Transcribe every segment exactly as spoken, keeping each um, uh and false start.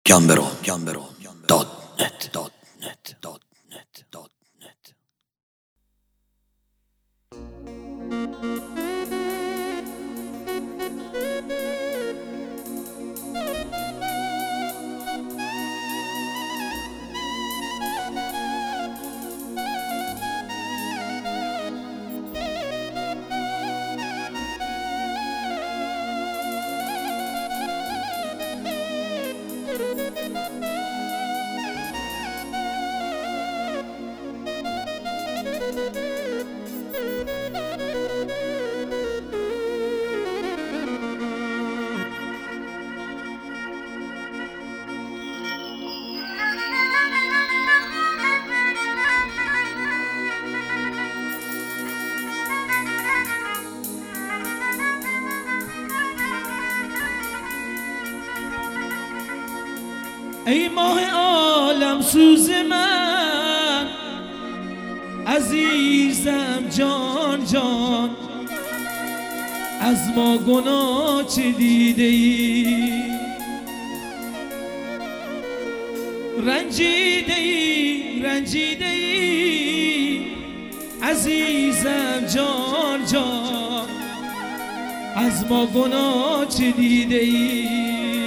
گمبرو گمبرو دات نت دات نت دات نت دات نت. ای ماه عالم سوز من، عزیزم جان جان، از ما گناه چه دیده ای؟ رنجیده ای رنجیده ای عزیزم جان جان، از ما گناه چه دیده ای؟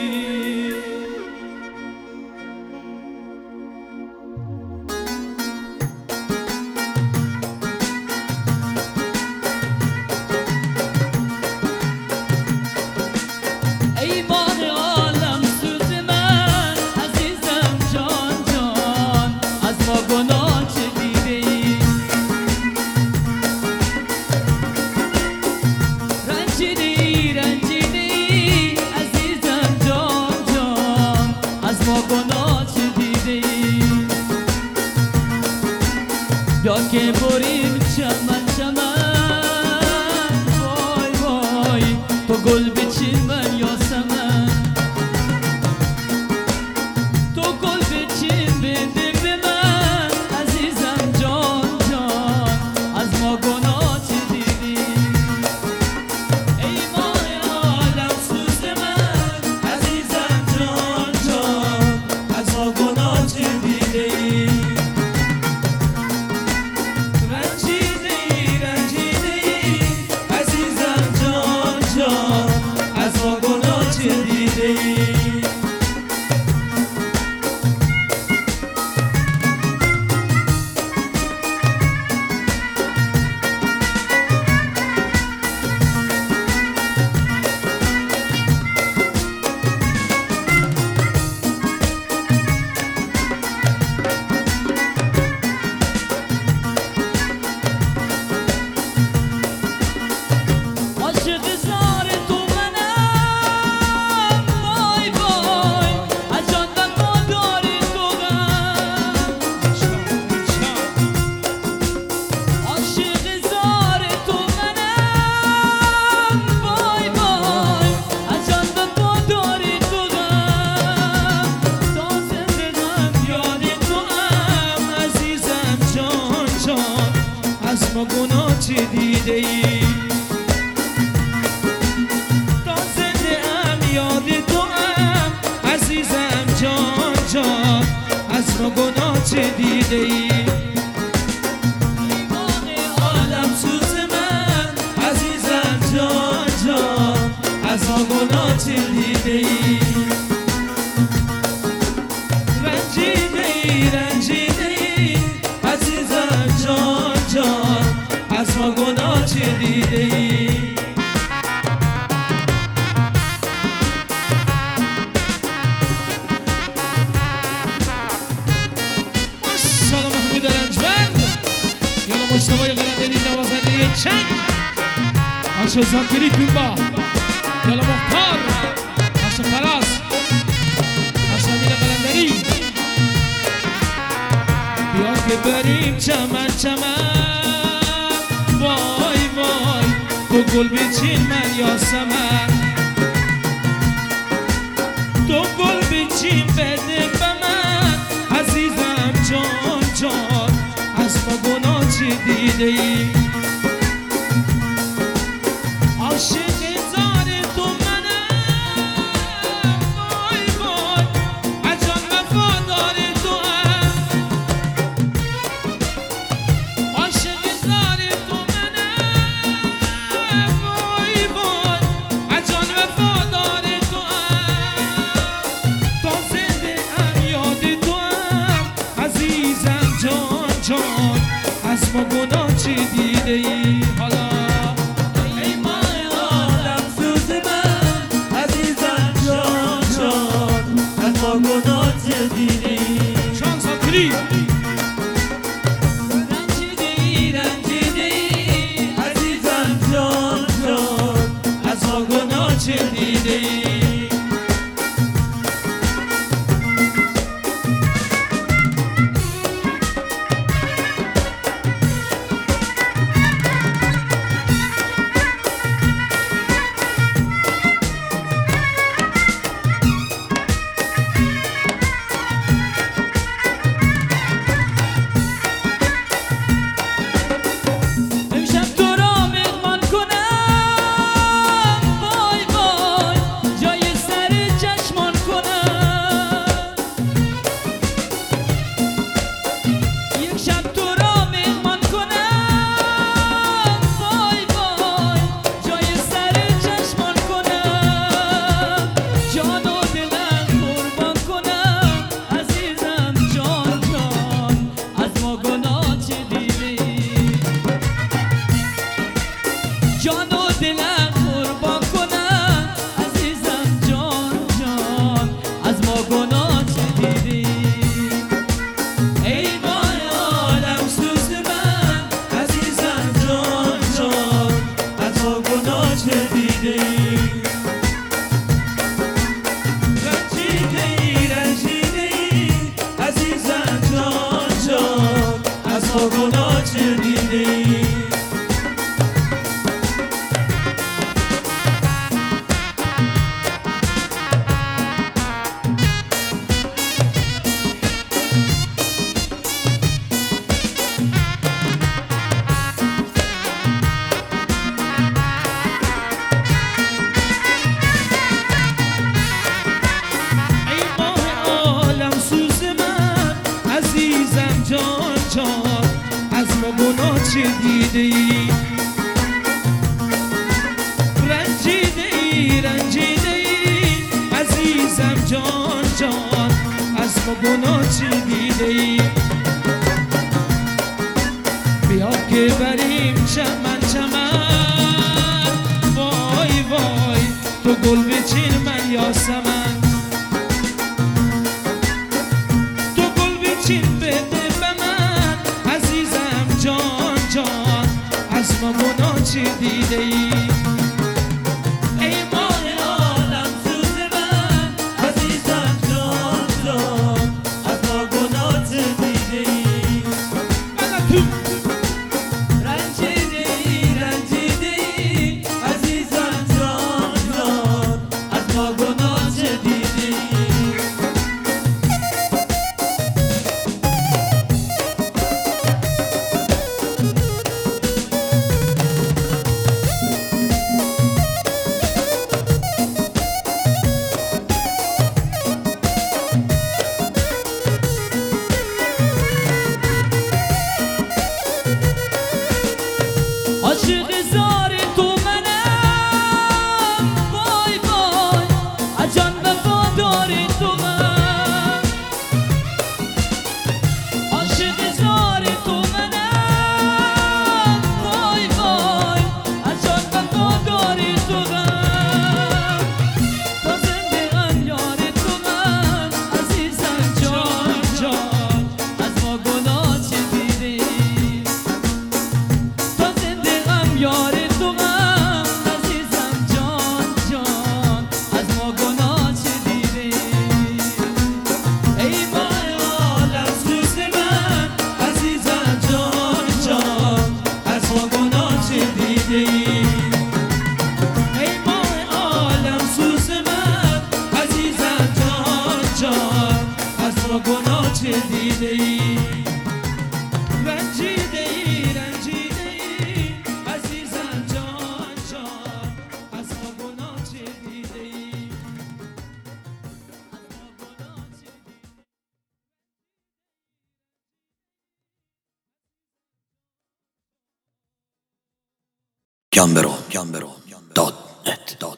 بیا که بریم چمن چمن، وای وای تو گل بچین من یاسمن، تو گل بچین بده به من عزیزم جان جان، از ما گناه چه دیدی؟ ای ماه عالم سوز من، عزیزم جان جان، از ما گناه چه دیدی؟ از ما گناه چه دیده ای؟ تا زنده ام یاد تو ام عزیزم جان جان، از ما گناه چه دیده ای؟ ماه عالم سوز من، عزیزم جان جان، از ما گناه چه دیده ای؟ رنجیده ای رنجیده ای عزیزم جان جان، از ما گناه چه دیده ای؟ ماشاءالله محمود رنجبند، یالا مجتبی قلندری نوازنده چنگ، آشه زاکری پیمبا، یالا مختار، آشه فراز، آشه امین قلندری. بیا که بریم چمن چمن، وای وای تو گل بچین من یاسمن، تو گل بچین بده به من عزیزم جان جان، از ما گناه چه دیده ای؟ عاشق زار تو منم، وای وای چه دیدی شانس ها کلی رنجیدی رنجیدی عزیزم جان جان از ما گناه چه دیدی چه دیده ای رنجیده ای رنجیده ای عزیزم جان جان از ما گناه چه دیده ای بیا که بریم چمن چمن وای وای تو گل بچین من یاسمن تو گل بچین بده به من عزیزم جان جان از ما گناه چه دیده ای ای ماه عالم سوز من عزیزم جان جان از ما گناه چه دیده ای رنجیده ای رنجیده ای عزیزم جان جان از ما گناه چه دیده ای عاشق زار تو منم وای وای عجان وفادار تو من عاشق زار تو منم وای وای عجان وفادار تو من تا زنده ام یار تو من عزیزم جان جان از ما گناه چه دیدی یار تو من عزیزم جان جان از ما گناه چه دیدی ای ماه عالم سوز من عزیزم جان جان از ما گناه چه دیدی ای ماه عالم سوز من عزیزم جان جان از ما گناه چه دیدی رنجیده ای رنجیده ای عزیزم جان جان از ما گناه چه دیده ای Gambero, gambero, dot net.